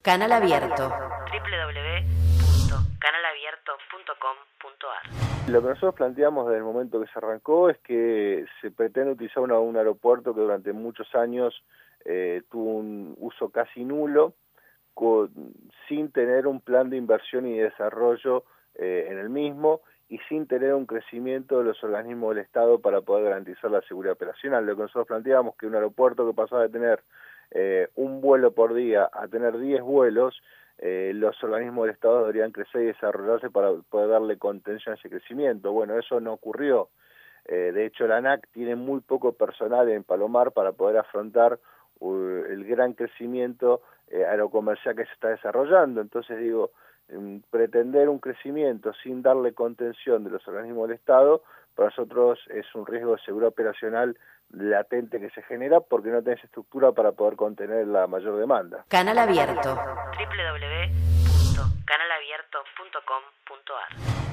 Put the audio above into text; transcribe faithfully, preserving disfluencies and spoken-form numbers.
Canal Abierto. doble u doble u doble u punto canal abierto punto com punto a r. Lo que nosotros planteamos desde el momento que se arrancó es que se pretende utilizar una, un aeropuerto que durante muchos años eh, tuvo un uso casi nulo, con, sin tener un plan de inversión y desarrollo eh, en el mismo y sin tener un crecimiento de los organismos del Estado para poder garantizar la seguridad operacional. Lo que nosotros planteamos que un aeropuerto que pasaba de tener eh, un vuelo por día a tener diez vuelos, eh, los organismos del Estado deberían crecer y desarrollarse para poder darle contención a ese crecimiento. Bueno, eso no ocurrió. Eh, de hecho, la ANAC tiene muy poco personal en Palomar para poder afrontar uh, el gran crecimiento eh, aerocomercial que se está desarrollando. Entonces digo, um, pretender un crecimiento sin darle contención de los organismos del Estado, para nosotros es un riesgo de seguridad operacional latente que se genera porque no tenés estructura para poder contener la mayor demanda. Canal Abierto. doble u doble u doble u punto canal abierto punto com punto a r.